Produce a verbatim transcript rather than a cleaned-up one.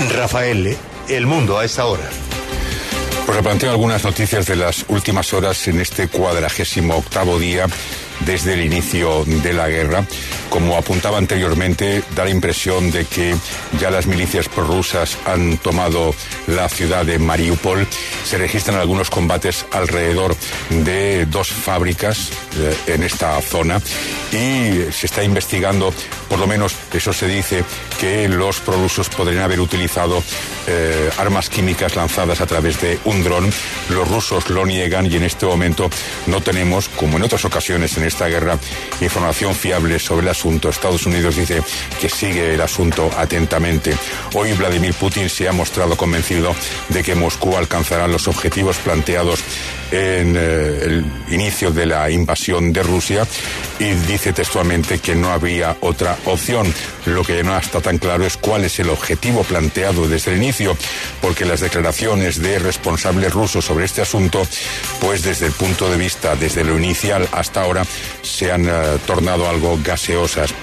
Rafael, El Mundo a esta hora. Pues replanteo algunas noticias de las últimas horas en este cuadragésimo octavo día desde el inicio de la guerra. Como apuntaba anteriormente, da la impresión de que ya las milicias prorrusas han tomado la ciudad de Mariupol. Se registran algunos combates alrededor de dos fábricas eh, en esta zona y se está investigando, por lo menos eso se dice, que los prorrusos podrían haber utilizado eh, armas químicas lanzadas a través de un dron. Los rusos lo niegan y en este momento no tenemos, como en otras ocasiones en esta guerra, información fiable sobre el asunto. Estados Unidos dice que sigue el asunto atentamente. Hoy Vladimir Putin se ha mostrado convencido de que Moscú alcanzará los objetivos planteados en eh, el inicio de la invasión de Rusia y dice textualmente que no habría otra opción. Lo que no está tan claro es cuál es el objetivo planteado desde el inicio, porque las declaraciones de responsables rusos sobre este asunto, pues desde el punto de vista, desde lo inicial hasta ahora, se han uh, tornado algo gaseosas.